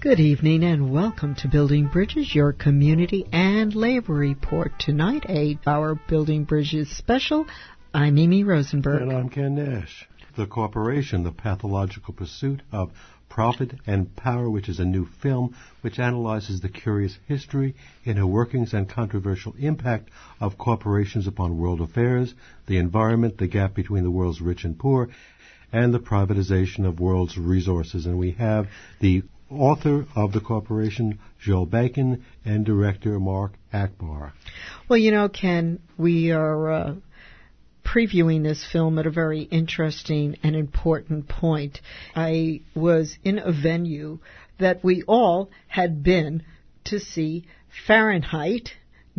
Good evening and welcome to Building Bridges, your community and labor report. Tonight, our Building Bridges special. I'm Mimi Rosenberg. And I'm Ken Nash. The Corporation, the Pathological Pursuit of Profit and Power, which is a new film which analyzes the curious history, inner workings, and controversial impact of corporations upon world affairs, the environment, the gap between the world's rich and poor, and the privatization of world's resources. And we have the author of The Corporation, Joel Bacon, and director Mark Akbar. Well, you know, Ken, we are previewing this film at a very interesting and important point. I was in a venue that we all had been to see Fahrenheit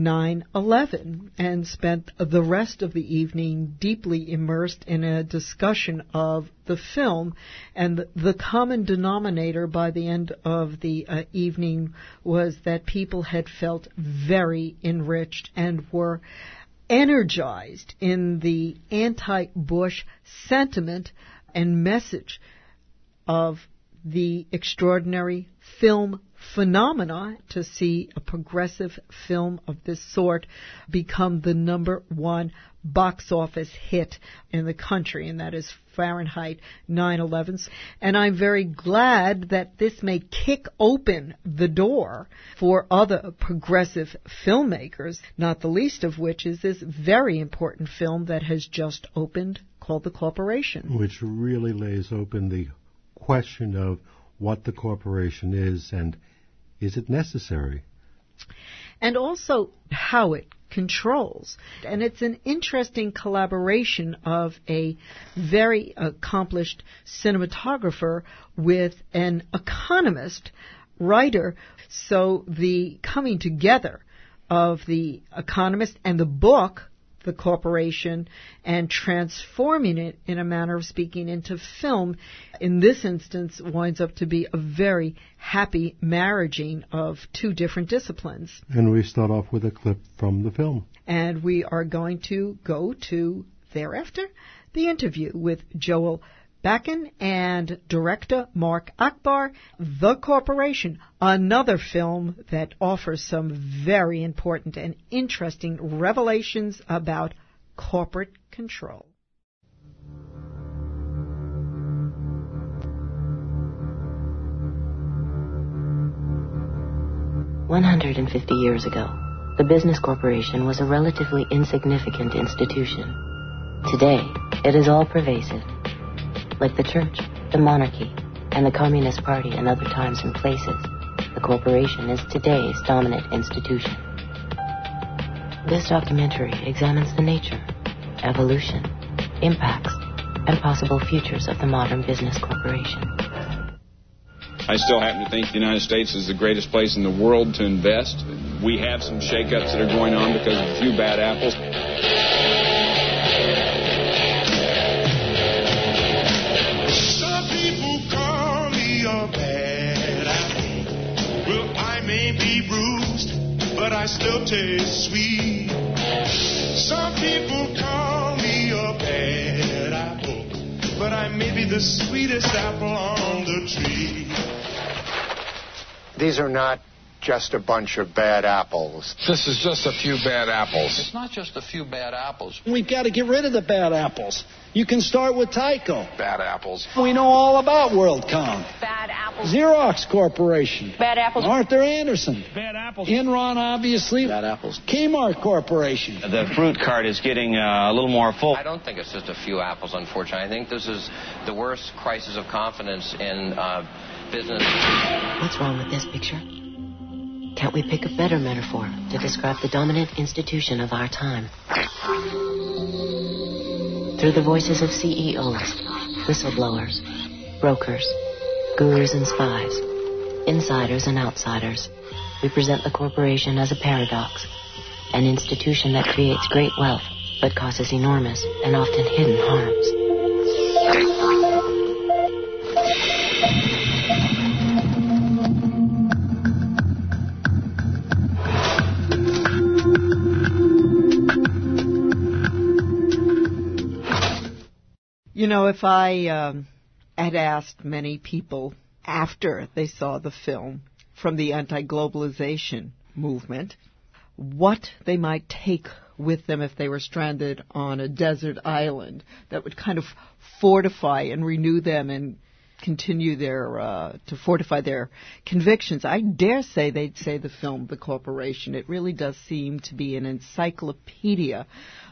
9/11 and spent the rest of the evening deeply immersed in a discussion of the film. And the common denominator by the end of the evening was that people had felt very enriched and were energized in the anti-Bush sentiment and message of the extraordinary film phenomena to see a progressive film of this sort become the #1 box office hit in the country, and that is Fahrenheit 9/11. And I'm very glad that this may kick open the door for other progressive filmmakers, not the least of which is this very important film that has just opened called The Corporation. Which really lays open the question of what the corporation is and is it necessary? And also how it controls. And it's an interesting collaboration of a very accomplished cinematographer with an economist writer. So the coming together of the economist and the book, The Corporation, and transforming it, in a manner of speaking, into film, in this instance, winds up to be a very happy marriaging of two different disciplines. And we start off with a clip from the film. And we are going to go to, thereafter, the interview with Joel Bacon and director Mark Akbar, The Corporation, another film that offers some very important and interesting revelations about corporate control. "150 years ago, the business corporation was a relatively insignificant institution. Today, it is all-pervasive. Like the church, the monarchy, and the Communist Party in other times and places, the corporation is today's dominant institution. This documentary examines the nature, evolution, impacts, and possible futures of the modern business corporation." I still happen to think the United States is the greatest place in the world to invest. We have some shakeups that are going on because of a few bad apples. But I still taste sweet. Some people call me a bad apple, but I may be the sweetest apple on the tree. These are not just a bunch of bad apples. This is just a few bad apples. It's not just a few bad apples. We've got to get rid of the bad apples. You can start with Tyco. Bad apples. We know all about WorldCom. Bad apples. Xerox Corporation. Bad apples. Arthur Anderson. Bad apples. Enron, obviously. Bad apples. Kmart Corporation. The fruit cart is getting a little more full. I don't think it's just a few apples, unfortunately. I think this is the worst crisis of confidence in business. What's wrong with this picture? Can't we pick a better metaphor to describe the dominant institution of our time? Through the voices of CEOs, whistleblowers, brokers, gurus and spies, insiders and outsiders, we present the corporation as a paradox, an institution that creates great wealth but causes enormous and often hidden harms. You know, if I had asked many people after they saw the film from the anti-globalization movement, what they might take with them if they were stranded on a desert island that would kind of fortify and renew them and continue to fortify their convictions. I dare say they'd say the film The Corporation. It really does seem to be an encyclopedia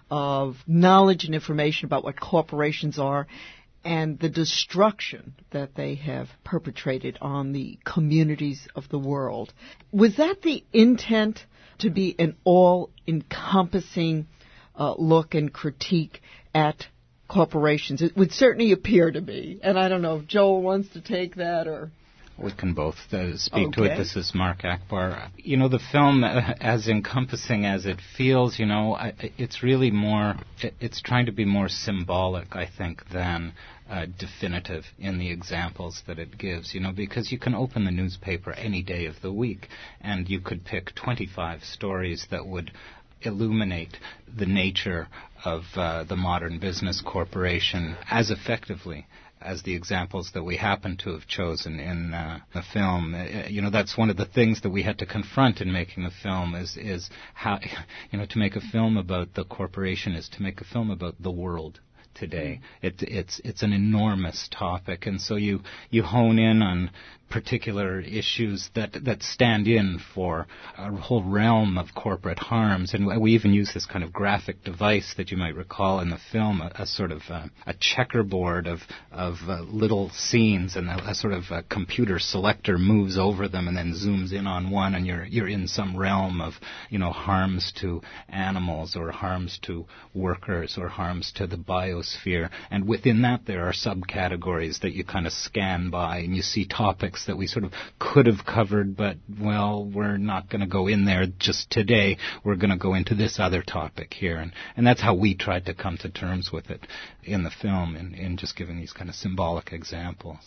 of knowledge and information about what corporations are and the destruction that they have perpetrated on the communities of the world. Was that the intent, to be an all-encompassing look and critique at corporations? It would certainly appear to be. And I don't know if Joel wants to take that or... We can both speak to it. This is Mark Akbar. The film, as encompassing as it feels, it's really more, it's trying to be more symbolic, I think, than definitive in the examples that it gives, because you can open the newspaper any day of the week and you could pick 25 stories that would illuminate the nature of the modern business corporation as effectively as the examples that we happen to have chosen in the film. That's one of the things that we had to confront in making the film is how, to make a film about the corporation is to make a film about the world today. It's an enormous topic, and so you hone in on particular issues that stand in for a whole realm of corporate harms. And we even use this kind of graphic device that you might recall in the film, a sort of a checkerboard of little scenes, and a sort of a computer selector moves over them and then zooms in on one, and you're in some realm of harms to animals or harms to workers or harms to the biosphere. And within that there are subcategories that you kind of scan by, and you see topics that we sort of could have covered, but, we're not going to go in there just today. We're going to go into this other topic here. And that's how we tried to come to terms with it in the film, in just giving these kind of symbolic examples.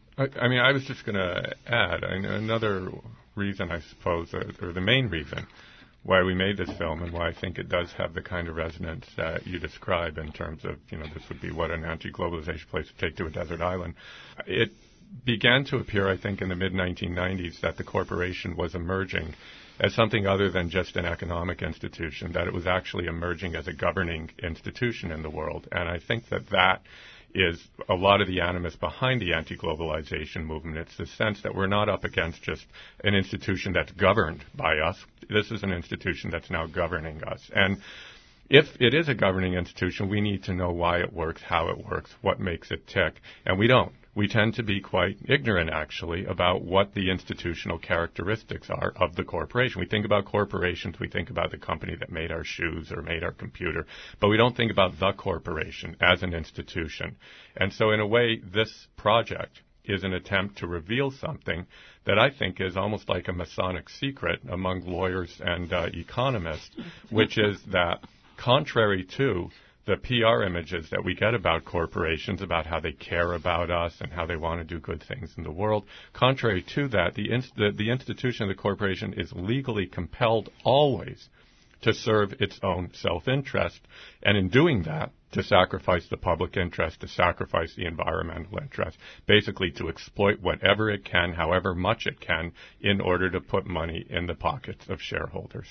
I was just going to add another reason, I suppose, or the main reason why we made this film and why I think it does have the kind of resonance that you describe in terms of, this would be what an anti-globalization place would take to a desert island. It began to appear, I think, in the mid-1990s that the corporation was emerging as something other than just an economic institution, that it was actually emerging as a governing institution in the world. And I think that is a lot of the animus behind the anti-globalization movement. It's the sense that we're not up against just an institution that's governed by us. This is an institution that's now governing us. And if it is a governing institution, we need to know why it works, how it works, what makes it tick. And we don't. We tend to be quite ignorant, actually, about what the institutional characteristics are of the corporation. We think about corporations, we think about the company that made our shoes or made our computer, but we don't think about the corporation as an institution. And so, in a way, this project is an attempt to reveal something that I think is almost like a Masonic secret among lawyers and economists, which is that contrary to the PR images that we get about corporations, about how they care about us and how they want to do good things in the world, contrary to that, the institution of the corporation is legally compelled always to serve its own self-interest, and in doing that, to sacrifice the public interest, to sacrifice the environmental interest, basically to exploit whatever it can, however much it can, in order to put money in the pockets of shareholders.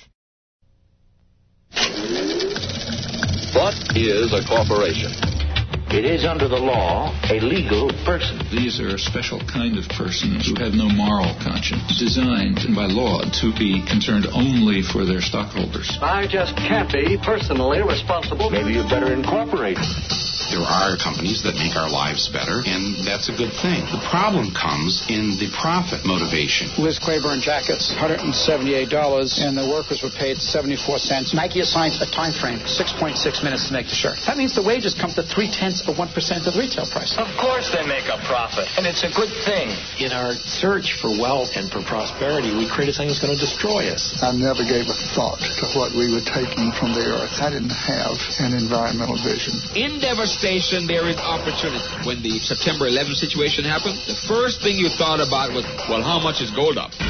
What is a corporation? It is, under the law, a legal person. These are a special kind of persons who have no moral conscience, designed by law to be concerned only for their stockholders. I just can't be personally responsible. Maybe you better incorporate. There are companies that make our lives better, and that's a good thing. The problem comes in the profit motivation. Liz Claiborne jackets, $178, and the workers were paid 74 cents. Nike assigns a time frame, 6.6 minutes to make the shirt. That means the wages come to 0.3% of 1% of the retail price. Of course they make a profit, and it's a good thing. In our search for wealth and for prosperity, we create a thing that's going to destroy us. I never gave a thought to what we were taking from the earth. I didn't have an environmental vision. In devastation, there is opportunity. When the September 11th situation happened, the first thing you thought about was, well, how much is gold up?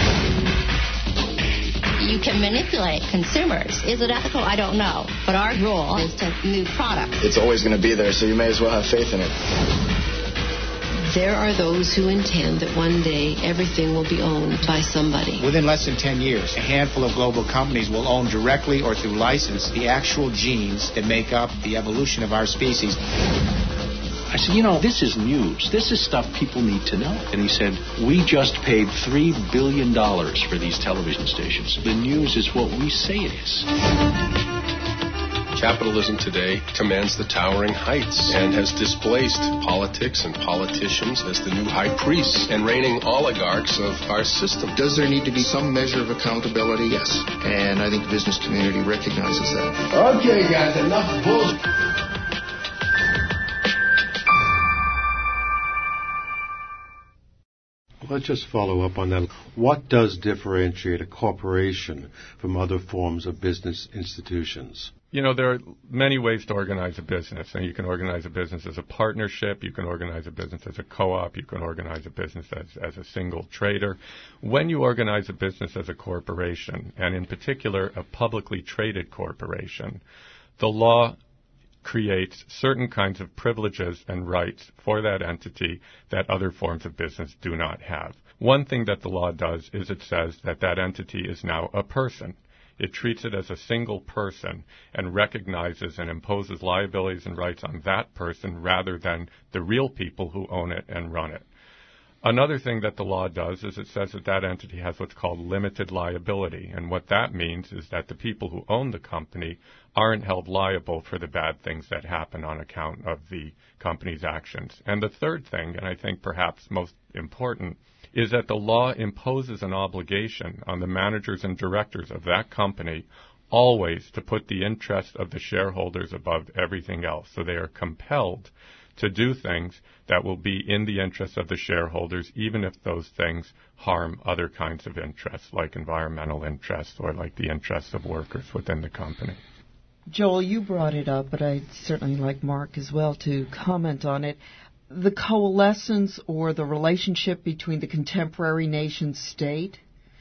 You can manipulate consumers. Is it ethical? I don't know. But our role is to move product. It's always going to be there, so you may as well have faith in it. There are those who intend that one day everything will be owned by somebody. Within less than 10 years, a handful of global companies will own directly or through license the actual genes that make up the evolution of our species. I said, this is news. This is stuff people need to know. And he said, we just paid $3 billion for these television stations. The news is what we say it is. Capitalism today commands the towering heights and has displaced politics and politicians as the new high priests and reigning oligarchs of our system. Does there need to be some measure of accountability? Yes. And I think the business community recognizes that. Okay, guys, enough bullshit. Let's just follow up on that. What does differentiate a corporation from other forms of business institutions? There are many ways to organize a business, and you can organize a business as a partnership, you can organize a business as a co-op, you can organize a business as a single trader. When you organize a business as a corporation, and in particular a publicly traded corporation, the law creates certain kinds of privileges and rights for that entity that other forms of business do not have. One thing that the law does is it says that that entity is now a person. It treats it as a single person and recognizes and imposes liabilities and rights on that person rather than the real people who own it and run it. Another thing that the law does is it says that that entity has what's called limited liability, and what that means is that the people who own the company aren't held liable for the bad things that happen on account of the company's actions. And the third thing, and I think perhaps most important, is that the law imposes an obligation on the managers and directors of that company always to put the interest of the shareholders above everything else. So they are compelled to do things that will be in the interest of the shareholders, even if those things harm other kinds of interests, like environmental interests or like the interests of workers within the company. Joel, you brought it up, but I'd certainly like Mark as well to comment on it. The coalescence or the relationship between the contemporary nation state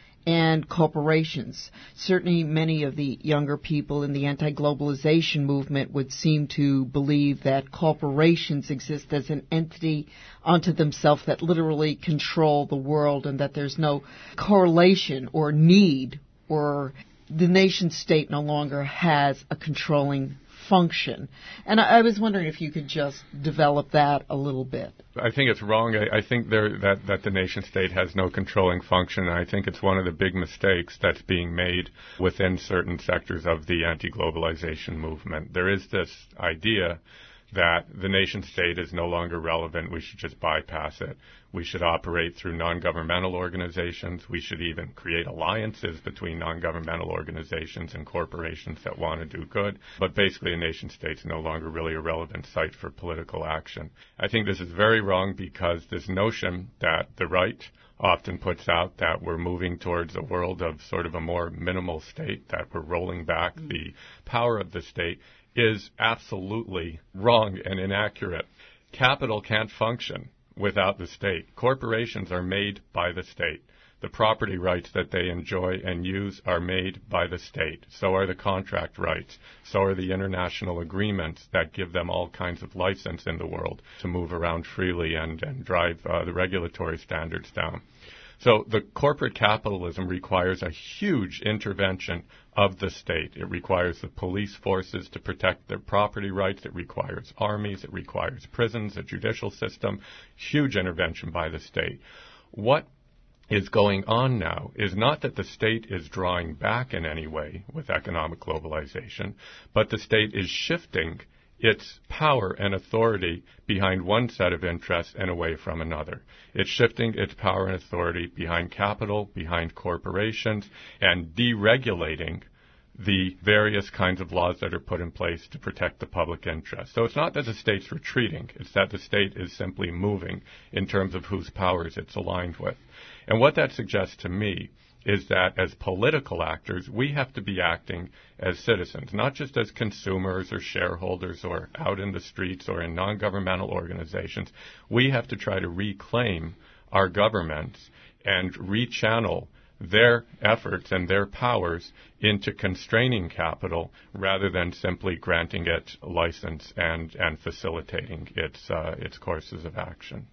and corporations. Certainly many of the younger people in the anti-globalization movement would seem to believe that corporations exist as an entity unto themselves that literally control the world and that there's no correlation or need, or the nation state no longer has a controlling function. And I was wondering if you could just develop that a little bit. I think it's wrong. I think that the nation state has no controlling function, and I think it's one of the big mistakes that's being made within certain sectors of the anti-globalization movement. There is this idea that the nation state is no longer relevant. We should just bypass it. We should operate through non-governmental organizations. We should even create alliances between non-governmental organizations and corporations that want to do good. But basically, a nation state's no longer really a relevant site for political action. I think this is very wrong because this notion that the right often puts out that we're moving towards a world of sort of a more minimal state, that we're rolling back the power of the state, is absolutely wrong and inaccurate. Capital can't function without the state. Corporations are made by the state. The property rights that they enjoy and use are made by the state. So are the contract rights. So are the international agreements that give them all kinds of license in the world to move around freely and drive the regulatory standards down. So the corporate capitalism requires a huge intervention of the state. It requires the police forces to protect their property rights. It requires armies. It requires prisons, a judicial system, huge intervention by the state. What is going on now is not that the state is drawing back in any way with economic globalization, but the state is shifting its power and authority behind one set of interests and away from another. It's shifting its power and authority behind capital, behind corporations, and deregulating the various kinds of laws that are put in place to protect the public interest. So it's not that the state's retreating, it's that the state is simply moving in terms of whose powers it's aligned with. And what that suggests to me is that as political actors, we have to be acting as citizens, not just as consumers or shareholders or out in the streets or in non-governmental organizations. We have to try to reclaim our governments and rechannel their efforts and their powers into constraining capital rather than simply granting it license and facilitating its courses of action.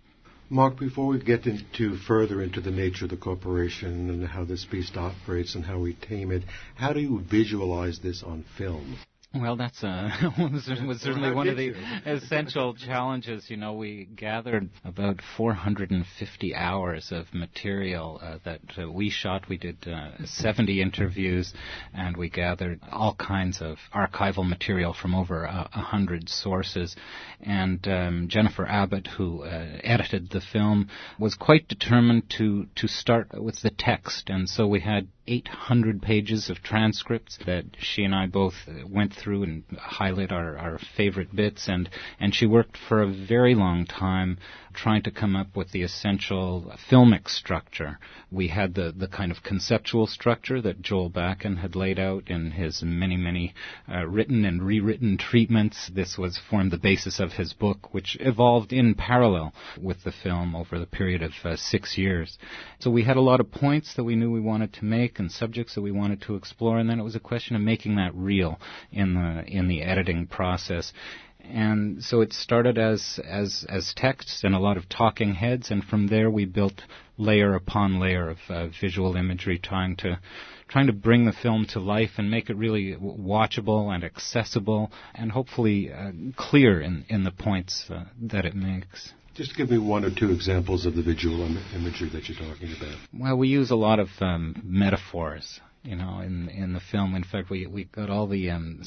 Mark, before we get further into the nature of the corporation and how this beast operates and how we tame it, how do you visualize this on film? Well, that's was certainly one of the essential challenges. You know, we gathered about 450 hours of material that we shot. We did 70 interviews, and we gathered all kinds of archival material from over 100 sources. And Jennifer Abbott, who edited the film, was quite determined to start with the text. And so we had 800 pages of transcripts that she and I both went through and highlight our favorite bits, and she worked for a very long time trying to come up with the essential filmic structure. We had the kind of conceptual structure that Joel Bakken had laid out in his many written and rewritten treatments. This formed the basis of his book, which evolved in parallel with the film over the period of 6 years. So we had a lot of points that we knew we wanted to make and subjects that we wanted to explore, and then it was a question of making that real in the editing process. And so it started as text and a lot of talking heads, and from there we built layer upon layer of visual imagery, trying to bring the film to life and make it really watchable and accessible and hopefully clear in the points that it makes. Just give me one or two examples of the visual imagery that you're talking about. Well, we use a lot of metaphors, you know, in the film. In fact, we got all the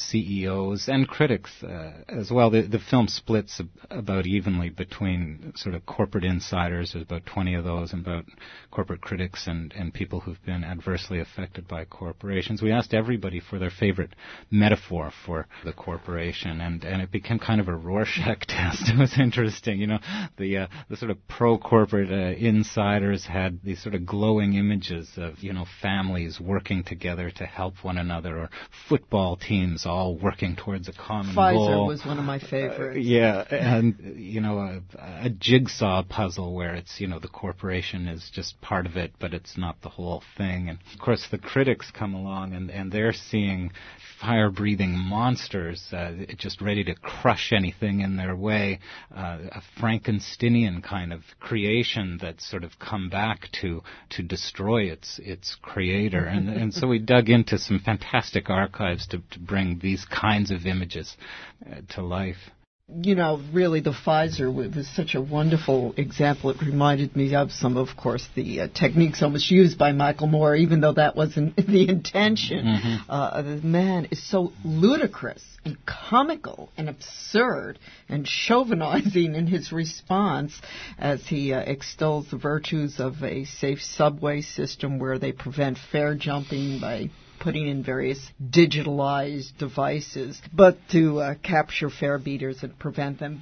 CEOs and critics as well. The film splits about evenly between sort of corporate insiders. There's about 20 of those, and about corporate critics and people who've been adversely affected by corporations. We asked everybody for their favorite metaphor for the corporation, and it became kind of a Rorschach test. It was interesting, you know. The sort of pro-corporate insiders had these sort of glowing images of, you know, families working together to help one another, or football teams all working towards a common goal. Pfizer was one of my favorites. Yeah, and, you know, a jigsaw puzzle where it's, you know, the corporation is just part of it, but it's not the whole thing. And, of course, the critics come along, and they're seeing fire-breathing monsters just ready to crush anything in their way, a Frankensteinian kind of creation that's sort of come back to destroy its creator. And so we dug into some fantastic archives to bring these kinds of images to life. You know, really, the Pfizer was such a wonderful example. It reminded me of some, of course, the techniques almost used by Michael Moore, even though that wasn't the intention. The man is so ludicrous and comical and absurd and chauvinizing in his response as he extols the virtues of a safe subway system where they prevent fare jumping by putting in various digitalized devices, but to capture fare beaters and prevent them.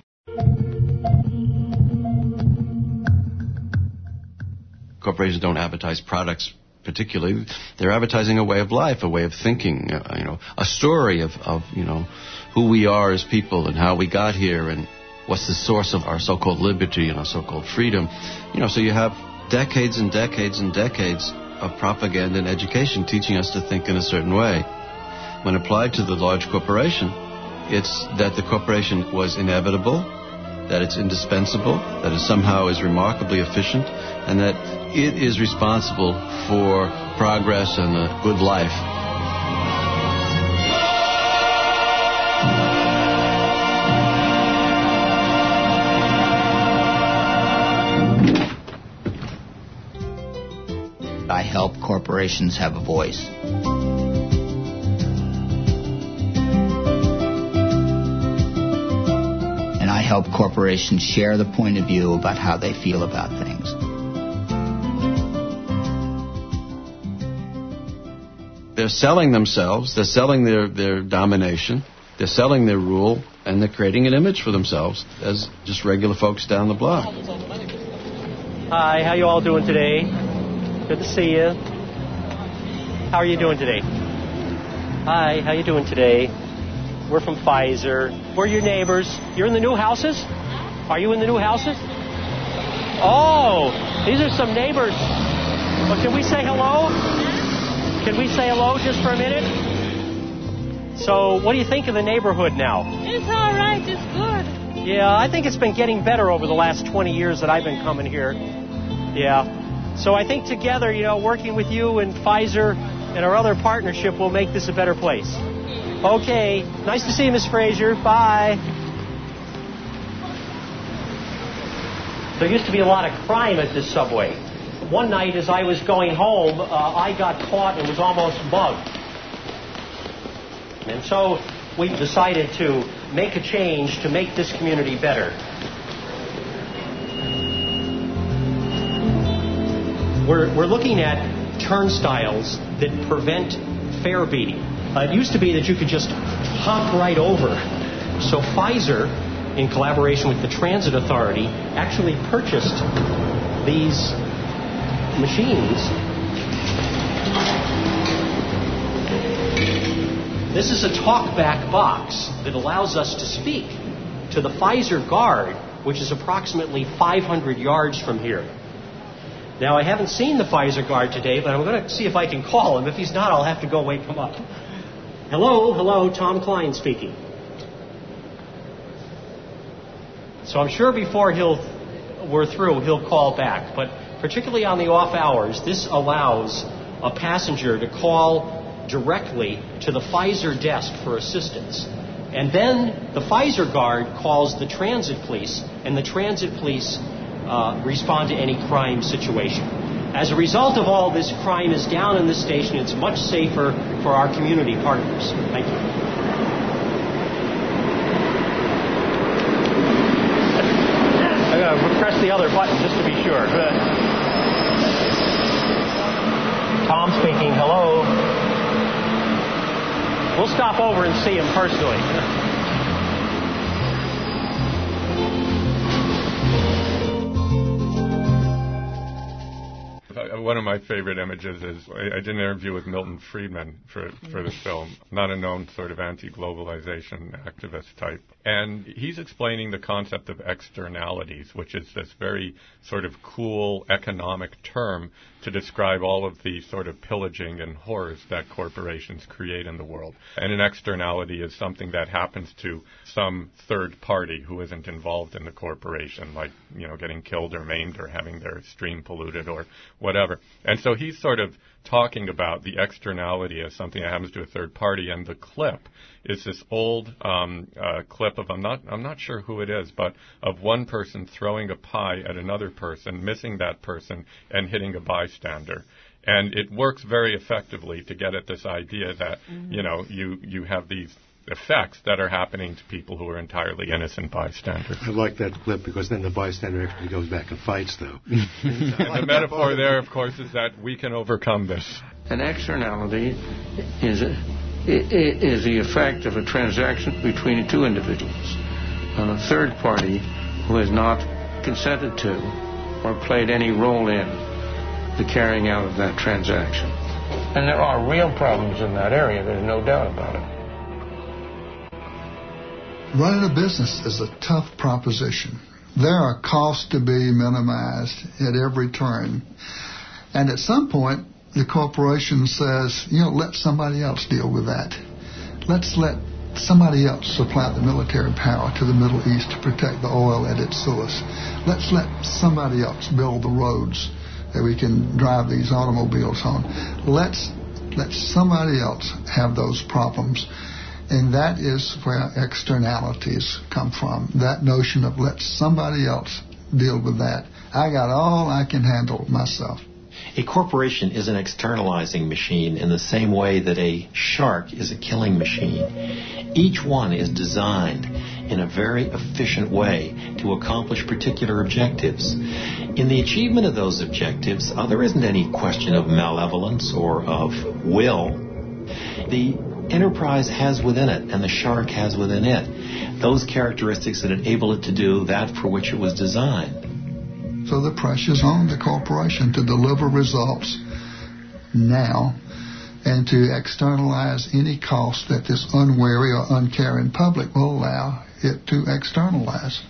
Corporations don't advertise products particularly. They're advertising a way of life, a way of thinking, a story of who we are as people and how we got here and what's the source of our so-called liberty and our so-called freedom. So you have decades and decades and decades of propaganda and education teaching us to think in a certain way. When applied to the large corporation, it's that the corporation was inevitable, that it's indispensable, that it somehow is remarkably efficient, and that it is responsible for progress and a good life. I help corporations have a voice. And I help corporations share the point of view about how they feel about things. They're selling themselves, they're selling their domination, they're selling their rule, and they're creating an image for themselves as just regular folks down the block. Hi, how you all doing today? Good to see you. How are you doing today? Hi, how you doing today? We're from Pfizer. We're your neighbors. You're in the new houses? Are you in the new houses? Oh, these are some neighbors. Well, can we say hello? Can we say hello just for a minute? So, what do you think of the neighborhood now? It's all right. It's good. Yeah, I think it's been getting better over the last 20 years that I've been coming here. Yeah. So I think together, working with you and Pfizer and our other partnership will make this a better place. Okay. Nice to see you, Ms. Fraser. Bye. There used to be a lot of crime at this subway. One night as I was going home, I got caught and was almost mugged. And so we decided to make a change to make this community better. We're looking at turnstiles that prevent fare beating. It used to be that you could just hop right over. So Pfizer, in collaboration with the Transit Authority, actually purchased these machines. This is a talkback box that allows us to speak to the Pfizer guard, which is approximately 500 yards from here. Now, I haven't seen the Pfizer guard today, but I'm going to see if I can call him. If he's not, I'll have to go wake him up. Hello, Tom Klein speaking. So I'm sure before we're through, he'll call back. But particularly on the off hours, this allows a passenger to call directly to the Pfizer desk for assistance. And then the Pfizer guard calls the transit police, and the transit police respond to any crime situation. As a result of all this, crime is down in this station. It's much safer for our community partners. Thank you. I'm going to press the other button just to be sure. Tom speaking. Hello. We'll stop over and see him personally. One of my favorite images is I did an interview with Milton Friedman for this film, not a known sort of anti-globalization activist type. And he's explaining the concept of externalities, which is this very sort of cool economic term to describe all of the sort of pillaging and horrors that corporations create in the world. And an externality is something that happens to some third party who isn't involved in the corporation, like, getting killed or maimed or having their stream polluted or whatever. And so he's sort of talking about the externality as something that happens to a third party, and the clip is this old clip of I'm not sure who it is, but of one person throwing a pie at another person, missing that person, and hitting a bystander. And it works very effectively to get at this idea that you have these effects that are happening to people who are entirely innocent bystanders. I like that clip because then the bystander actually goes back and fights, though. And the metaphor there, of course, is that we can overcome this. An externality is the effect of a transaction between two individuals on a third party who has not consented to or played any role in the carrying out of that transaction. And there are real problems in that area, there's no doubt about it. Running a business is a tough proposition. There are costs to be minimized at every turn. And at some point, the corporation says, let somebody else deal with that. Let's let somebody else supply the military power to the Middle East to protect the oil at its source. Let's let somebody else build the roads that we can drive these automobiles on. Let's let somebody else have those problems. And that is where externalities come from. That notion of let somebody else deal with that. I got all I can handle myself. A corporation is an externalizing machine in the same way that a shark is a killing machine. Each one is designed in a very efficient way to accomplish particular objectives. In the achievement of those objectives, there isn't any question of malevolence or of will. The enterprise has within it, and the shark has within it, those characteristics that enable it to do that for which it was designed. So the pressure's on the corporation to deliver results now and to externalize any cost that this unwary or uncaring public will allow it to externalize.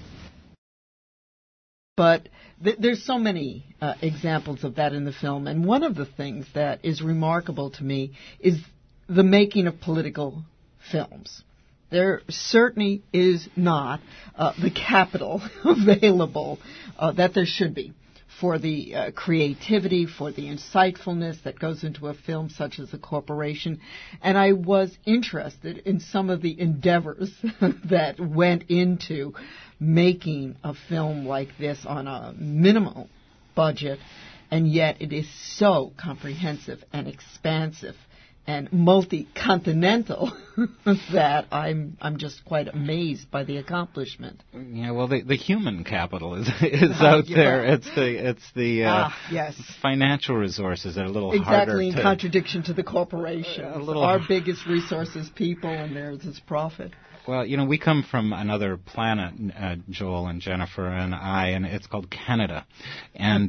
But there's so many examples of that in the film, and one of the things that is remarkable to me is the making of political films. there certainly is not the capital available that there should be for the creativity, for the insightfulness that goes into a film such as A Corporation. And I was interested in some of the endeavors that went into making a film like this on a minimal budget, and yet it is so comprehensive and expansive and multi-continental that I'm just quite amazed by the accomplishment. Yeah, well, the human capital is out there. It's the yes. financial resources that are a little harder. Exactly, in contradiction to the corporation. Our biggest resource is people, and theirs is profit. Well, we come from another planet, Joel and Jennifer and I, and it's called Canada. And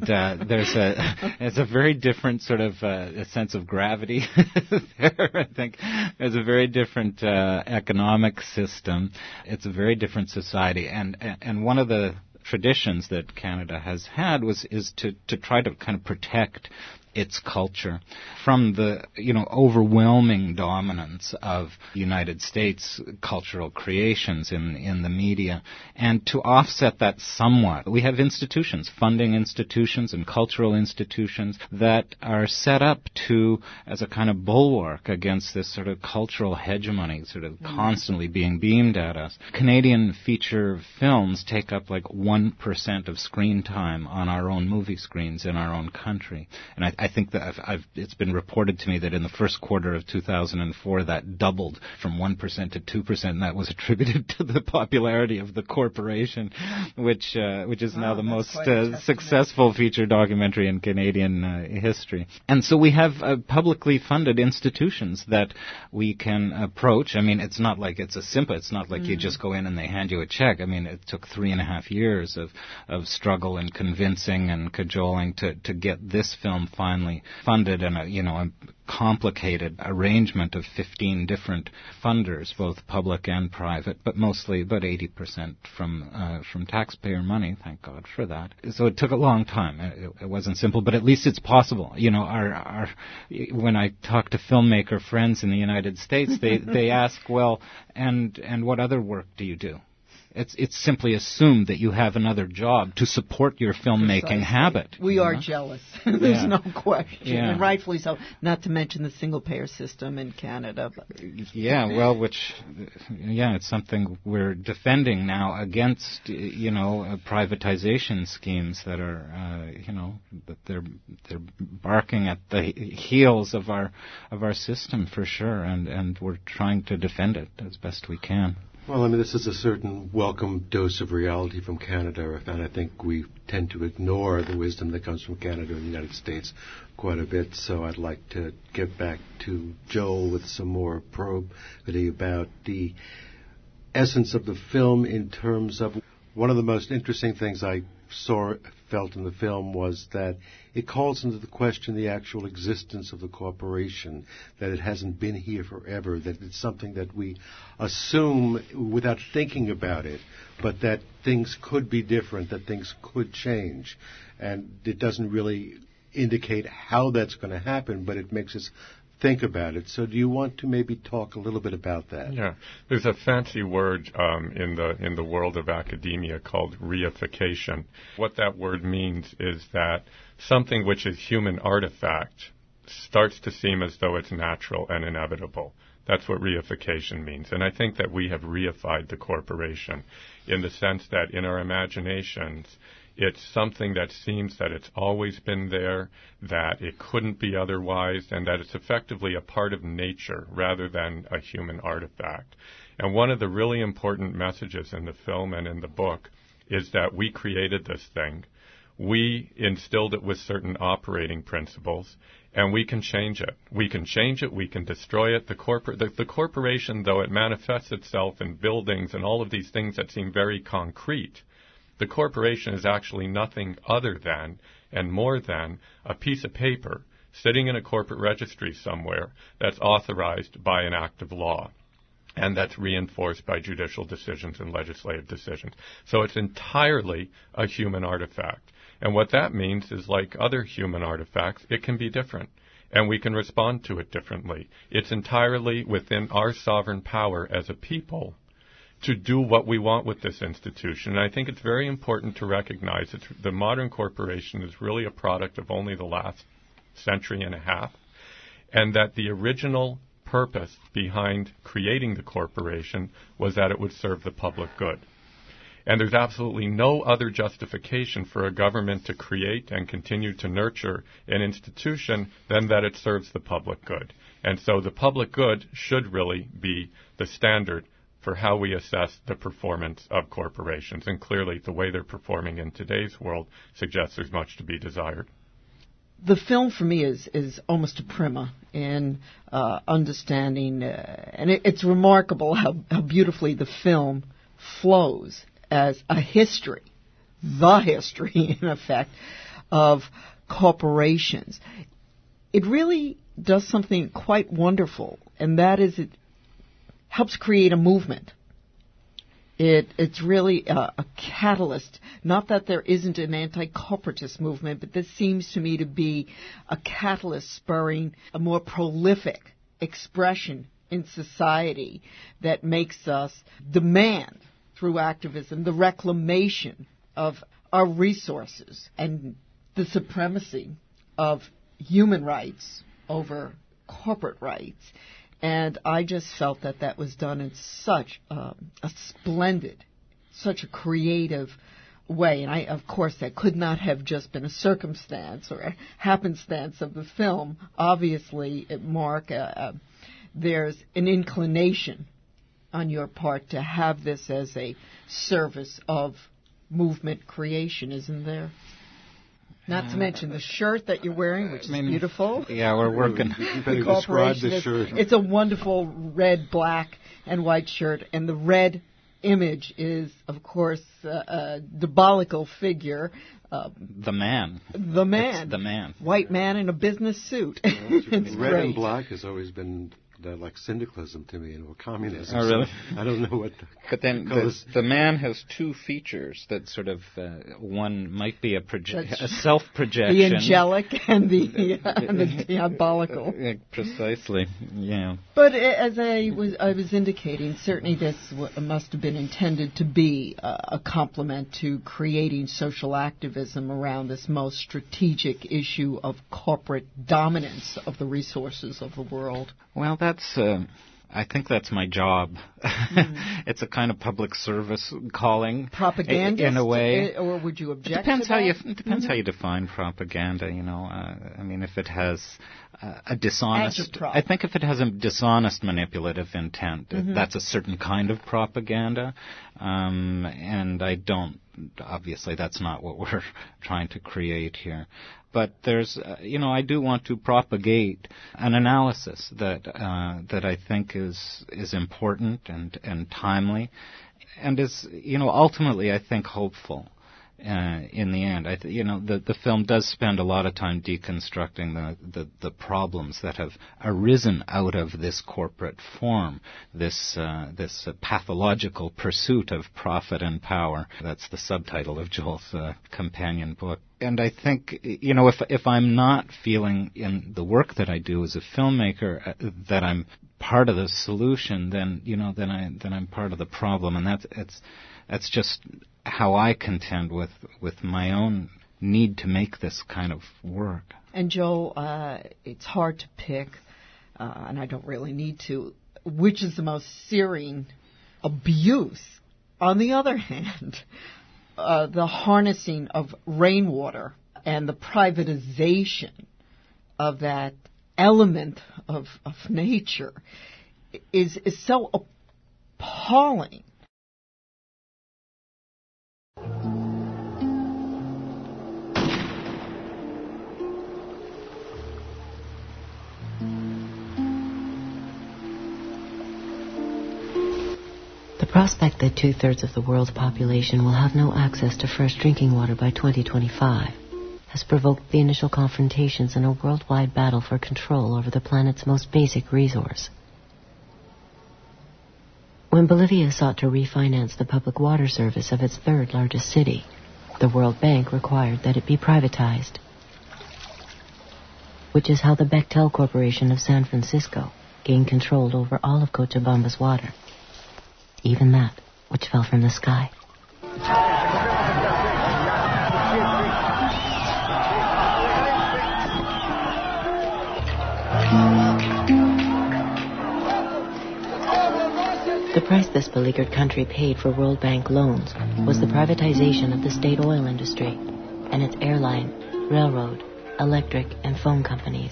it's a very different sort of a sense of gravity there, I think. There's a very different economic system. It's a very different society. And one of the traditions that Canada has had is to try to kind of protect its culture from the overwhelming dominance of United States cultural creations in the media, and to offset that somewhat, we have institutions, funding institutions and cultural institutions that are set up as a kind of bulwark against this sort of cultural hegemony sort of constantly being beamed at us. Canadian feature films take up like 1% of screen time on our own movie screens in our own country, and I think that it's been reported to me that in the first quarter of 2004 that doubled from 1% to 2%, and that was attributed to the popularity of The Corporation, which is now the most successful feature documentary in Canadian history. And so we have publicly funded institutions that we can approach. I mean, it's not like it's it's not like you just go in and they hand you a check. I mean, it took 3.5 years of struggle and convincing and cajoling to get this film finally funded in a complicated arrangement of 15 different funders, both public and private, but mostly about 80% from taxpayer money. Thank God for that. So it took a long time. It wasn't simple, but at least it's possible. When I talk to filmmaker friends in the United States, they ask, well, and what other work do you do? It's simply assumed that you have another job to support your filmmaking habit. We are jealous. There's no question, and rightfully so. Not to mention the single-payer system in Canada. It's something we're defending now against, privatization schemes that are, that they're barking at the heels of our system for sure, and we're trying to defend it as best we can. Well, I mean, this is a certain welcome dose of reality from Canada, and I think we tend to ignore the wisdom that comes from Canada and the United States quite a bit. So I'd like to get back to Joel with some more probity about the essence of the film in terms of one of the most interesting things I felt in the film was that it calls into the question the actual existence of the corporation, that it hasn't been here forever, that it's something that we assume without thinking about it, but that things could be different, that things could change. And it doesn't really indicate how that's going to happen, but it makes us think about it. So do you want to maybe talk a little bit about that? Yeah. There's a fancy word in the world of academia called reification. What that word means is that something which is human artifact starts to seem as though it's natural and inevitable. That's what reification means. And I think that we have reified the corporation in the sense that in our imaginations, it's something that seems that it's always been there, that it couldn't be otherwise, and that it's effectively a part of nature rather than a human artifact. And one of the really important messages in the film and in the book is that we created this thing. We instilled it with certain operating principles, and we can change it. We can change it. We can destroy it. The corporation, though it manifests itself in buildings and all of these things that seem very concrete, the corporation is actually nothing other than and more than a piece of paper sitting in a corporate registry somewhere that's authorized by an act of law and that's reinforced by judicial decisions and legislative decisions. So it's entirely a human artifact. And what that means is, like other human artifacts, it can be different. and we can respond to it differently. It's entirely within our sovereign power as a people to do what we want with this institution. And I think it's very important to recognize that the modern corporation is really a product of only the last century and a half, and that the original purpose behind creating the corporation was that it would serve the public good. And there's absolutely no other justification for a government to create and continue to nurture an institution than that it serves the public good. And so the public good should really be the standard for how we assess the performance of corporations. And clearly, the way they're performing in today's world suggests there's much to be desired. The film, for me, is almost a primer in understanding, and it's remarkable how beautifully the film flows as a history, the history, in effect, of corporations. It really does something quite wonderful, and that is it helps create a movement. It's really a catalyst. Not that there isn't an anti-corporatist movement, but this seems to me to be a catalyst spurring a more prolific expression in society that makes us demand, through activism, the reclamation of our resources and the supremacy of human rights over corporate rights. And I just felt that was done in such a splendid, such a creative way. And of course, that could not have just been a circumstance or a happenstance of the film. Obviously, Mark, there's an inclination on your part to have this as a service of movement creation, isn't there? Not to mention the shirt that you're wearing, which is beautiful. Yeah, we're working. You better describe the shirt. It's a wonderful red, black, and white shirt, and the red image is, of course, a diabolical figure. The man. The man. It's the man. White man in a business suit. Red great. And black has always been like syndicalism to me, or communism. Oh, really? So I don't know what. But then the man has two features that sort of one might be a self-projection. The angelic and the diabolical. Precisely. Yeah. But as I was indicating, certainly this must have been intended to be a complement to creating social activism around this most strategic issue of corporate dominance of the resources of the world. Well, I think that's my job. It's a kind of public service calling. Propagandist? In a way. Or would you object it depends to that? It depends how you define propaganda, you know. I mean, if it has a dishonest... I think if it has a dishonest manipulative intent, that's a certain kind of propaganda. And I don't... Obviously, that's not what we're trying to create here. But there's, I do want to propagate an analysis that I think is important and timely, and is, ultimately I think hopeful. In the end, the film does spend a lot of time deconstructing the problems that have arisen out of this corporate form, this pathological pursuit of profit and power. That's the subtitle of Joel's companion book. And I think, if I'm not feeling in the work that I do as a filmmaker that I'm part of the solution, then I'm part of the problem, and that's just how I contend with my own need to make this kind of work. And Joel, it's hard to pick, and I don't really need to, which is the most searing abuse. On the other hand, the harnessing of rainwater and the privatization of that element of nature is so appalling. The prospect that 2/3 of the world's population will have no access to fresh drinking water by 2025 has provoked the initial confrontations in a worldwide battle for control over the planet's most basic resource. When Bolivia sought to refinance the public water service of its third largest city, the World Bank required that it be privatized. which is how the Bechtel Corporation of San Francisco gained control over all of Cochabamba's water. Even that which fell from the sky. The price this beleaguered country paid for World Bank loans was the privatization of the state oil industry and its airline, railroad, electric, and phone companies.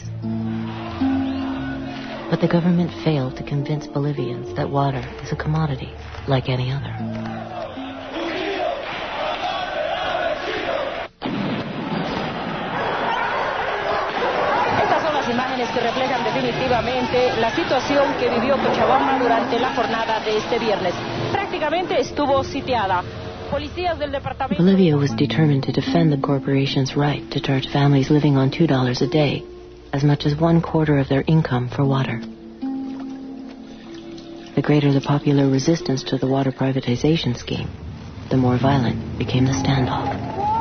But the government failed to convince Bolivians that water is a commodity like any other. Imágenes que reflejan definitivamente la situación que vivió Cochabamba durante la jornada de este viernes. Prácticamente estuvo sitiada. Policías del departamento... Bolivia was determined to defend the corporation's right to charge families living on $2 a day as much as 1/4 of their income for water. The greater the popular resistance to the water privatization scheme, the more violent became the standoff.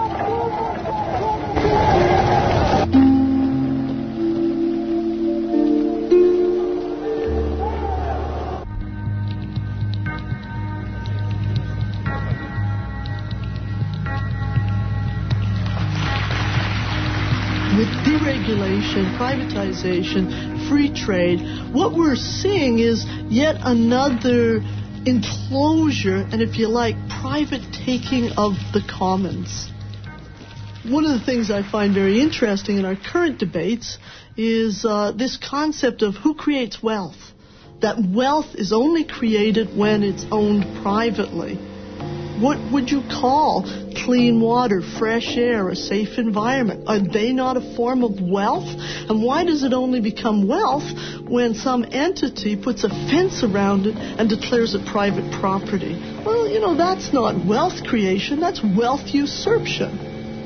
Deregulation, privatization, free trade, what we're seeing is yet another enclosure and, if you like, private taking of the commons. One of the things I find very interesting in our current debates is this concept of who creates wealth. That wealth is only created when it's owned privately. What would you call clean water, fresh air, a safe environment? Are they not a form of wealth? And why does it only become wealth when some entity puts a fence around it and declares it private property? Well, that's not wealth creation, that's wealth usurpation.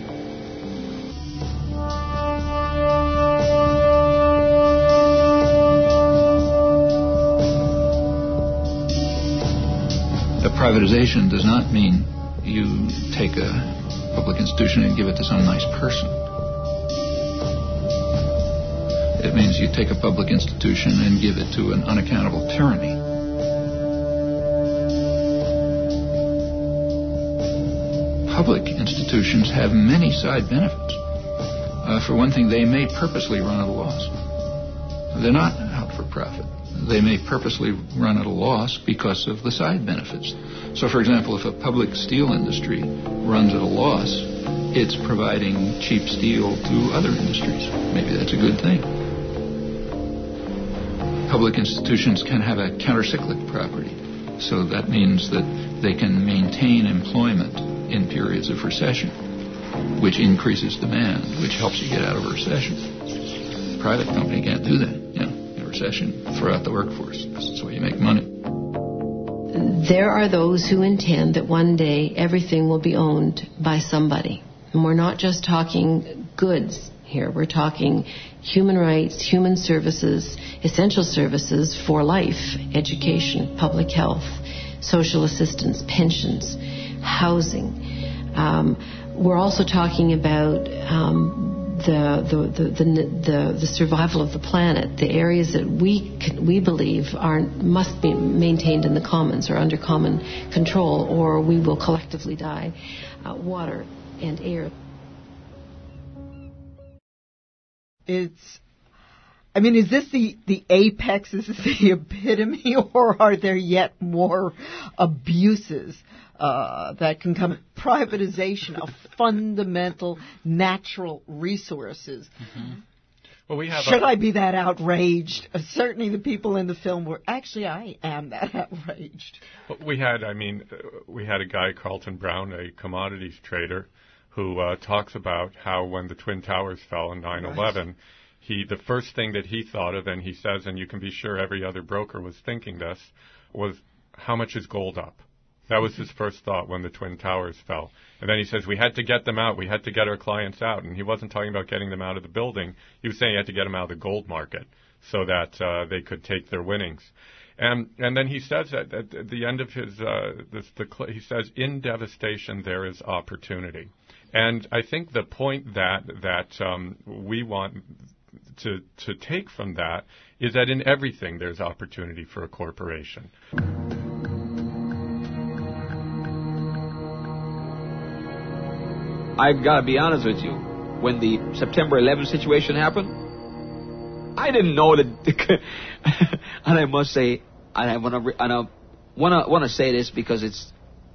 Privatization does not mean you take a public institution and give it to some nice person. It means you take a public institution and give it to an unaccountable tyranny. Public institutions have many side benefits. For one thing, they may purposely run at a loss. They're not out for profit. They may purposely run at a loss because of the side benefits. So, for example, if a public steel industry runs at a loss, it's providing cheap steel to other industries. Maybe that's a good thing. Public institutions can have a countercyclic property. So that means that they can maintain employment in periods of recession, which increases demand, which helps you get out of a recession. A private company can't do that. Recession, throw out the workforce. That's the way you make money. There are those who intend that one day everything will be owned by somebody. And we're not just talking goods here. We're talking human rights, human services, essential services for life, education, public health, social assistance, pensions, housing. We're also talking about the survival of the planet, the areas that we believe must be maintained in the commons or under common control, or we will collectively die. Water and air. Is this the apex? Is this the epitome, or are there yet more abuses that can come? Privatization of fundamental natural resources. Mm-hmm. Well, Should I be that outraged? Certainly the people in the film were. Actually, I am that outraged. Well, we had a guy, Carlton Brown, a commodities trader, who talks about how when the Twin Towers fell in 9/11, the first thing that he thought of, and he says, and you can be sure every other broker was thinking this, was how much is gold up? That was his first thought when the Twin Towers fell. And then he says, we had to get them out. We had to get our clients out. And he wasn't talking about getting them out of the building. He was saying he had to get them out of the gold market so that they could take their winnings. And then he says that at the end of his, he says, in devastation there is opportunity. And I think the point that we want to take from that is that in everything there's opportunity for a corporation. I've got to be honest with you. When the September 11th situation happened, I didn't know that. And I must say, I want to say this because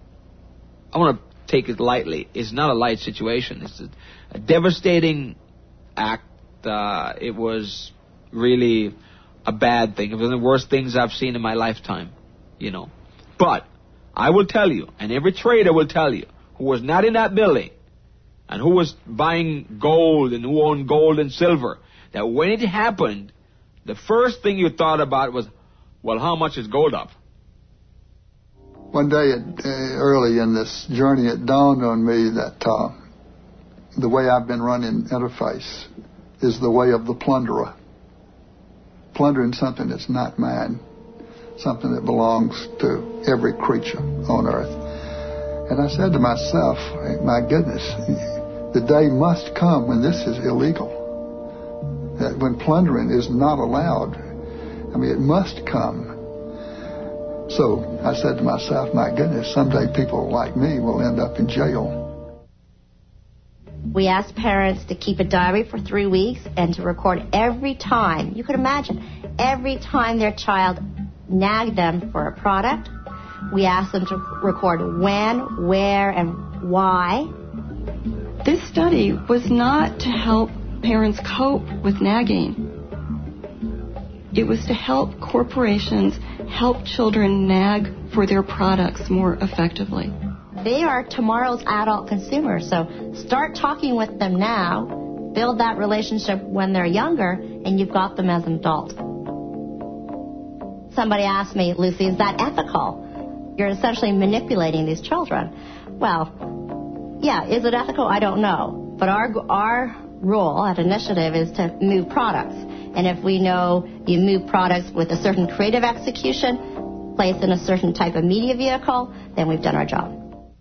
I want to take it lightly. It's not a light situation. It's a devastating act. It was really a bad thing. It was one of the worst things I've seen in my lifetime, you know. But I will tell you, and every trader will tell you, who was not in that building, and who was buying gold and who owned gold and silver, that when it happened, the first thing you thought about was, well, how much is gold up? One day early in this journey, it dawned on me that the way I've been running Interface is the way of the plunderer. Plundering something that's not mine, something that belongs to every creature on earth. And I said to myself, my goodness, the day must come when this is illegal. That when plundering is not allowed. I mean, it must come. So I said to myself, my goodness, someday people like me will end up in jail. We asked parents to keep a diary for 3 weeks and to record every time, you could imagine, every time their child nagged them for a product. We asked them to record when, where, and why. This study was not to help parents cope with nagging. It was to help corporations help children nag for their products more effectively. They are tomorrow's adult consumers, so start talking with them now, build that relationship when they're younger, and you've got them as an adult. Somebody asked me, Lucy, is that ethical? You're essentially manipulating these children. Well, yeah, is it ethical? I don't know. But our role at Initiative is to move products. And if we know you move products with a certain creative execution, placed in a certain type of media vehicle, then we've done our job.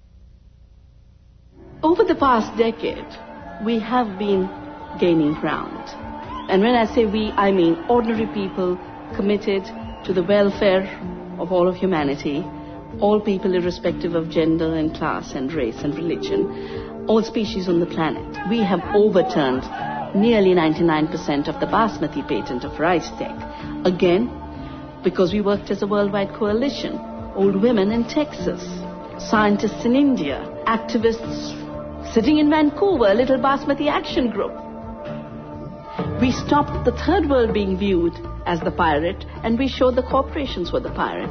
Over the past decade, we have been gaining ground. And when I say we, I mean ordinary people committed to the welfare of all of humanity, all people irrespective of gender and class and race and religion, all species on the planet. We have overturned nearly 99% of the Basmati patent of rice tech. Again, because we worked as a worldwide coalition. Old women in Texas, scientists in India, activists sitting in Vancouver, a little Basmati action group. We stopped the third world being viewed as the pirate, and we showed the corporations were the pirate.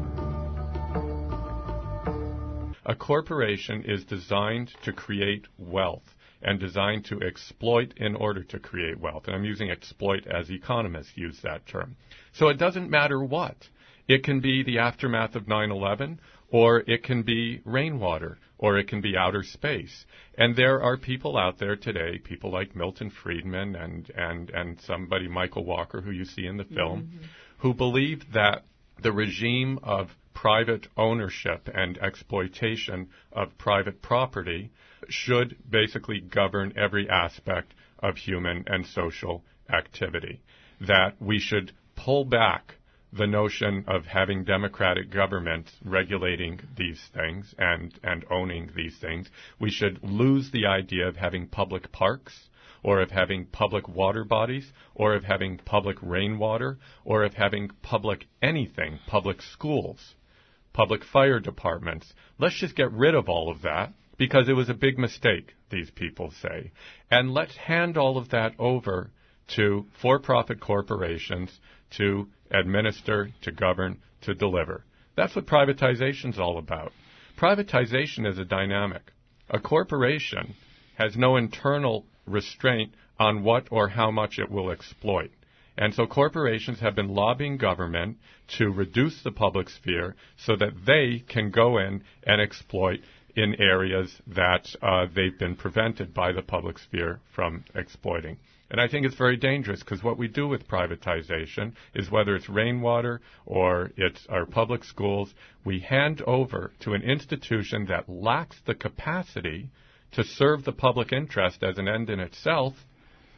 A corporation is designed to create wealth and designed to exploit in order to create wealth. And I'm using exploit as economists use that term. So it doesn't matter what. It can be the aftermath of 9/11, or it can be rainwater, or it can be outer space. And there are people out there today, people like Milton Friedman and somebody, Michael Walker, who you see in the film, who believe that the regime of private ownership and exploitation of private property should basically govern every aspect of human and social activity. That we should pull back the notion of having democratic government regulating these things and owning these things. We should lose the idea of having public parks, or of having public water bodies, or of having public rainwater, or of having public anything, public schools, public fire departments. Let's just get rid of all of that, because it was a big mistake, these people say. And let's hand all of that over to for-profit corporations to administer, to govern, to deliver. That's what privatization is all about. Privatization is a dynamic. A corporation has no internal restraint on what or how much it will exploit. And so corporations have been lobbying government to reduce the public sphere so that they can go in and exploit in areas that they've been prevented by the public sphere from exploiting. And I think it's very dangerous, because what we do with privatization is, whether it's rainwater or it's our public schools, we hand over to an institution that lacks the capacity to serve the public interest as an end in itself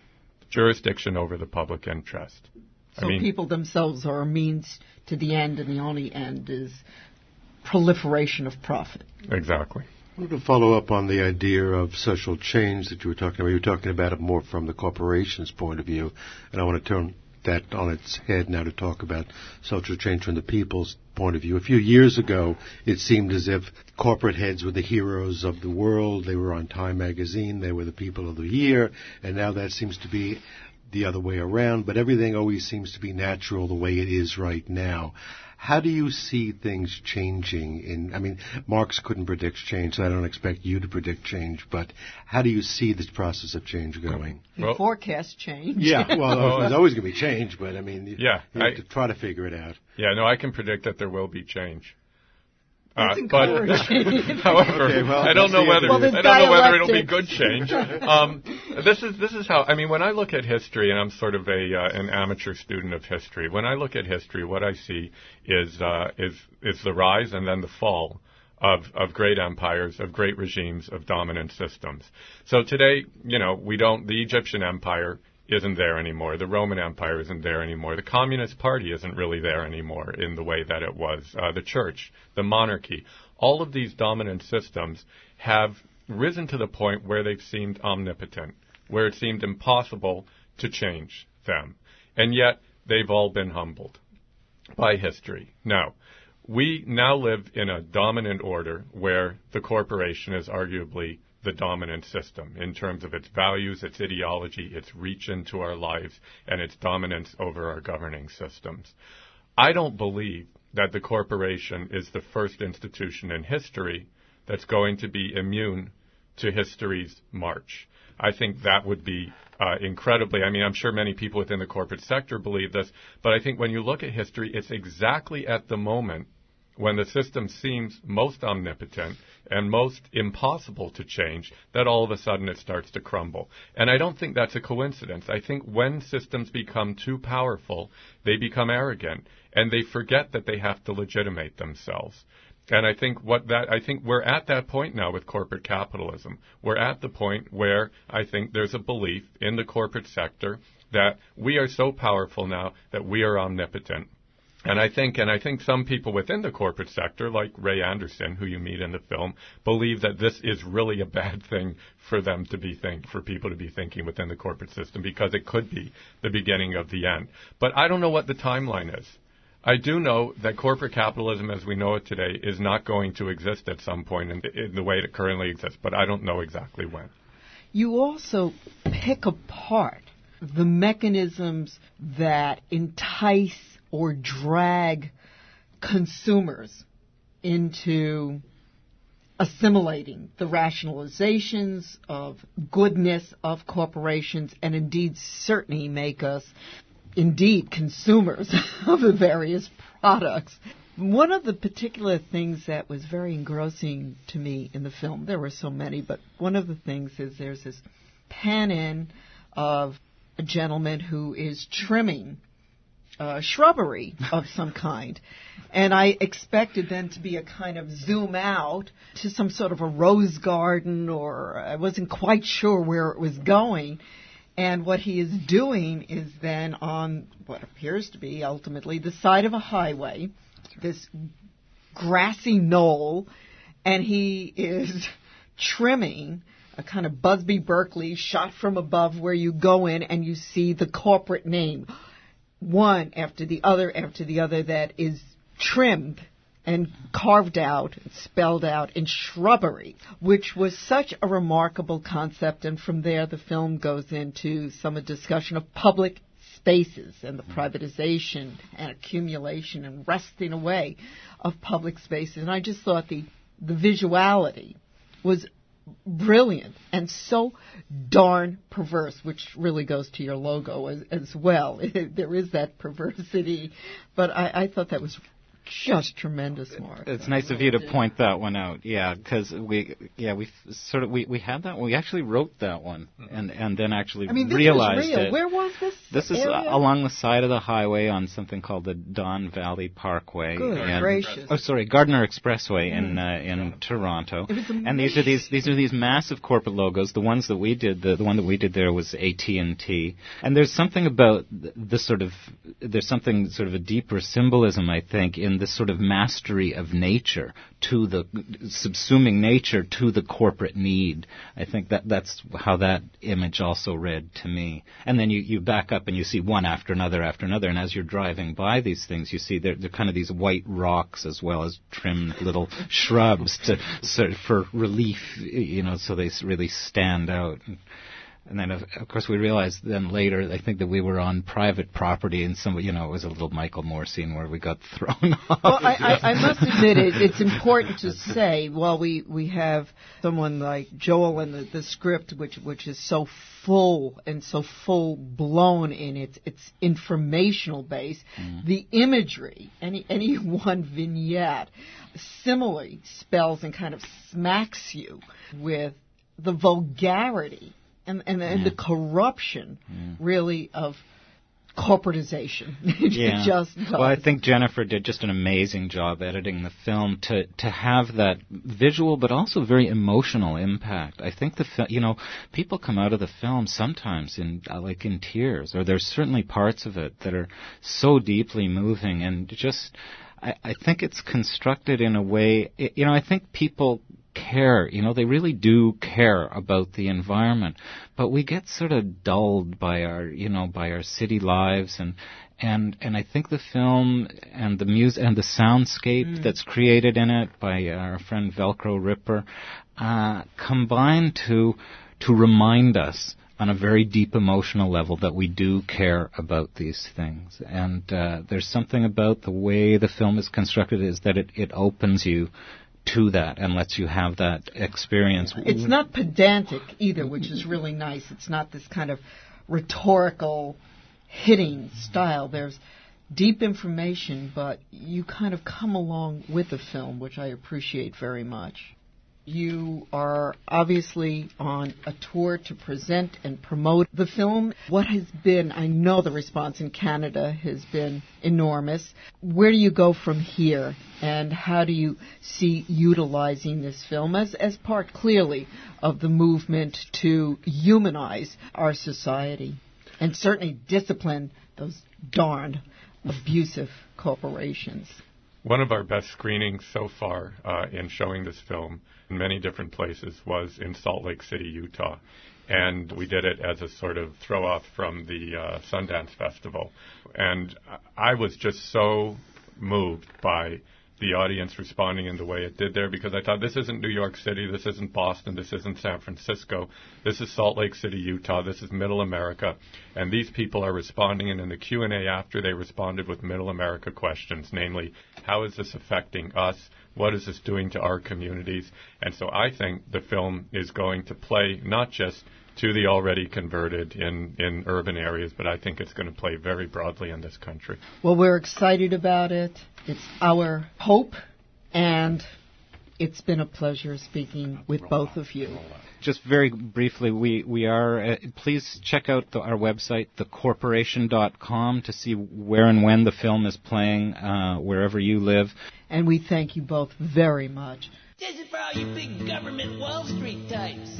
jurisdiction over the public interest. So people themselves are a means to the end, and the only end is proliferation of profit. Exactly. I want to follow up on the idea of social change that you were talking about. You were talking about it more from the corporation's point of view, and I want to turn that on its head now to talk about social change from the people's point of view. A few years ago, it seemed as if corporate heads were the heroes of the world. They were on Time magazine. They were the people of the year, and now that seems to be the other way around, but everything always seems to be natural the way it is right now. How do you see things changing? Marx couldn't predict change, so I don't expect you to predict change, but how do you see this process of change going? You forecast change. Yeah, well, there's always going to be change, but you have to try to figure it out. Yeah, no, I can predict that there will be change. However, I don't know whether it'll be good change. This is how when I look at history, and I'm sort of an amateur student of history. When I look at history, what I see is the rise and then the fall of great empires, of great regimes, of dominant systems. So today, the Egyptian Empire isn't there anymore. The Roman Empire isn't there anymore. The Communist Party isn't really there anymore in the way that it was. The church, the monarchy, all of these dominant systems have risen to the point where they've seemed omnipotent, where it seemed impossible to change them. And yet, they've all been humbled by history. Now, we now live in a dominant order where the corporation is arguably the dominant system in terms of its values, its ideology, its reach into our lives, and its dominance over our governing systems. I don't believe that the corporation is the first institution in history that's going to be immune to history's march. I think that would be incredibly, I'm sure many people within the corporate sector believe this, but I think when you look at history, it's exactly at the moment when the system seems most omnipotent and most impossible to change, that all of a sudden it starts to crumble. And I don't think that's a coincidence. I think when systems become too powerful, they become arrogant, and they forget that they have to legitimate themselves. And I think we're at that point now with corporate capitalism. We're at the point where I think there's a belief in the corporate sector that we are so powerful now that we are omnipotent. And I think some people within the corporate sector, like Ray Anderson, who you meet in the film, believe that this is really a bad thing for them for people to be thinking within the corporate system, because it could be the beginning of the end. But I don't know what the timeline is. I do know that corporate capitalism as we know it today is not going to exist at some point in the way it currently exists, but I don't know exactly when. You also pick apart the mechanisms that entice or drag consumers into assimilating the rationalizations of goodness of corporations, and indeed certainly make us consumers of the various products. One of the particular things that was very engrossing to me in the film, there were so many, but one of the things is there's this pan-in of a gentleman who is trimming shrubbery of some kind. And I expected then to be a kind of zoom out to some sort of a rose garden, or I wasn't quite sure where it was going. And what he is doing is then on what appears to be ultimately the side of a highway, this grassy knoll, and he is trimming a kind of Busby Berkeley shot from above where you go in and you see the corporate name, one after the other that is trimmed and carved out, spelled out in shrubbery, which was such a remarkable concept. And from there, the film goes into some discussion of public spaces and the privatization and accumulation and wresting away of public spaces. And I just thought the visuality was brilliant and so darn perverse, which really goes to your logo as well. There is that perversity, but I thought that was just tremendous, Mark. It's nice of you to point that one out. Yeah, because we had that one. We actually wrote that one, and then actually realized this was real. it. Where was this? This is along the side of the highway on something called the Don Valley Parkway. Good gracious! Oh, sorry, Gardner Expressway in Toronto. And these are these massive corporate logos. The ones that we did, the one that we did there was AT&T. And there's something about this there's something sort of a deeper symbolism, I think, in this sort of mastery of nature, to the subsuming nature to the corporate need. I think that's how that image also read to me. And then you back up and you see one after another, and as you're driving by these things, you see they're kind of these white rocks as well as trimmed little shrubs for relief, so they really stand out. And then, of course, we realized then later, I think, that we were on private property, and it was a little Michael Moore scene where we got thrown off. Well, I must admit, it's important to say, while we have someone like Joel in the script, which is so full and so full-blown in its informational base, the imagery, any one vignette, similarly spells and kind of smacks you with the vulgarity and the corruption, really, of corporatization. It just does. Well, I think Jennifer did just an amazing job editing the film to have that visual but also very emotional impact. I think people come out of the film sometimes in tears, or there's certainly parts of it that are so deeply moving, and just I think it's constructed in a way, I think people care, they really do care about the environment, but we get sort of dulled by our city lives, and I think the film and the music and the soundscape that's created in it by our friend Velcro Ripper combine to remind us on a very deep emotional level that we do care about these things. And there's something about the way the film is constructed is that it opens you to that and lets you have that experience. It's not pedantic either, which is really nice. It's not this kind of rhetorical hitting style. There's deep information, but you kind of come along with the film, which I appreciate very much. You are obviously on a tour to present and promote the film. What has been, I know the response in Canada has been enormous. Where do you go from here, and how do you see utilizing this film as part, clearly, of the movement to humanize our society and certainly discipline those darned abusive corporations? One of our best screenings so far in showing this film in many different places was in Salt Lake City, Utah. And we did it as a sort of throw-off from the Sundance Festival. And I was just so moved by the audience responding in the way it did there, because I thought, this isn't New York City, this isn't Boston, this isn't San Francisco, this is Salt Lake City, Utah, this is Middle America, and these people are responding, and in the Q&A after, they responded with Middle America questions, namely, how is this affecting us? What is this doing to our communities? And so I think the film is going to play not just to the already converted in urban areas, but I think it's going to play very broadly in this country. Well, we're excited about it. It's our hope, and it's been a pleasure speaking with both of you. Just very briefly, we are, please check out our website, thecorporation.com, to see where and when the film is playing, wherever you live. And we thank you both very much. This is for all you big government Wall Street types.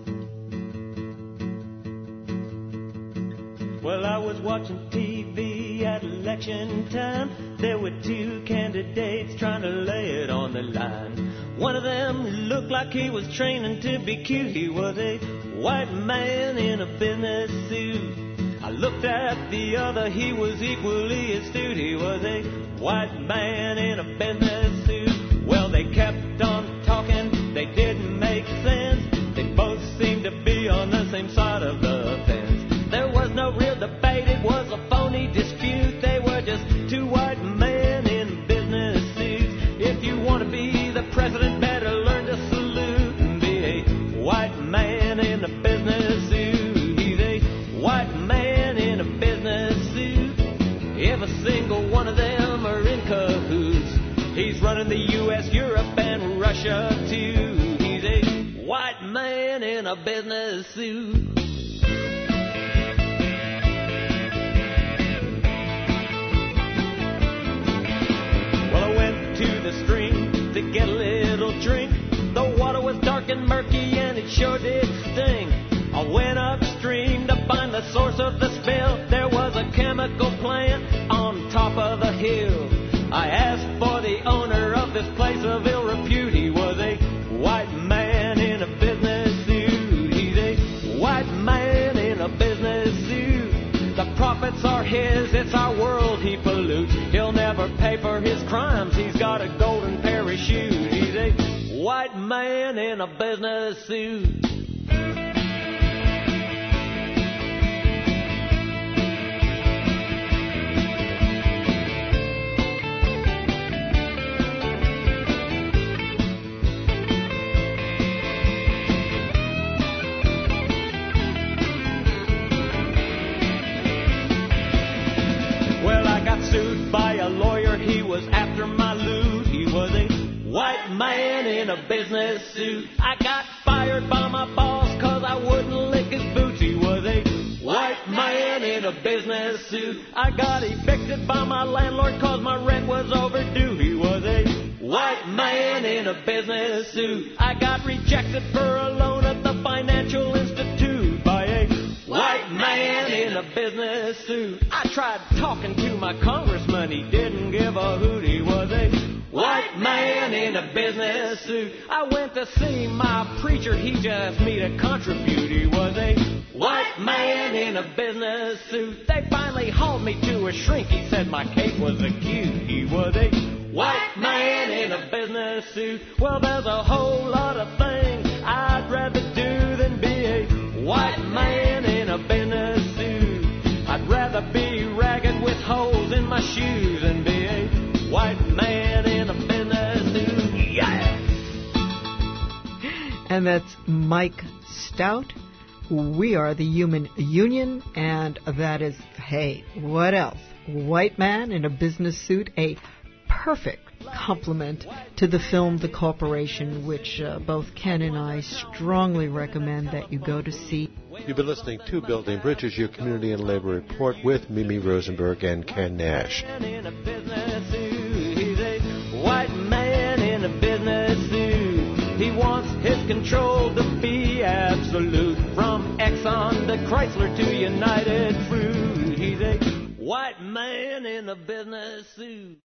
Well, I was watching TV at election time. There were two candidates trying to lay it on the line. One of them looked like he was training to be cute. He was a white man in a business suit. I looked at the other, he was equally astute. He was a white man in a business suit. Well, they kept on talking, they didn't make sense. They both seemed to be on the same side of the fence. There was no real debate, it was a phony dispute. They were just two white men in business suits. If you want to be the president, better learn to salute and be a white man in a business suit. He's a white man in a business suit. If a single one of them are in cahoots, running the U.S., Europe, and Russia, too. He's a white man in a business suit. Well, I went to the stream to get a little drink. The water was dark and murky, and it sure did sting. I went upstream to find the source of the spill. There was a chemical plant on top of the hill. I asked for the owner of this place of ill repute. He was a white man in a business suit. He's a white man in a business suit. The profits are his, it's our world he pollutes. He'll never pay for his crimes, he's got a golden parachute. He's a white man in a business suit. Sued by a lawyer, he was after my loot. He was a white man in a business suit. I got fired by my boss cause I wouldn't lick his boots. He was a white man in a business suit. I got evicted by my landlord cause my rent was overdue. He was a white man in a business suit. I got rejected for a loan at the financial institute by a white man in a business suit. I tried talking to my congressman, he didn't give a hoot. He was a white man in a business suit. I went to see my preacher, he just asked me to contribute. He was a white man in a business suit. They finally hauled me to a shrink, he said my cape was acute. He was a white man in a business suit. Well, there's a whole lot of things I'd rather do than be a white man in a business suit. I'd rather be ragged with holes in my shoes than be a white man in a business suit. Yeah! And that's Mike Stout. We are the Human Union, and that is, hey, what else? White man in a business suit, a perfect complement to the film The Corporation, which both Ken and I strongly recommend that you go to see. You've been listening to Building Bridges, your community and labor report with Mimi Rosenberg and Ken Nash. He's a white man in a business suit. He wants his control to be absolute. From Exxon to Chrysler to United Fruit. He's a white man in a business suit.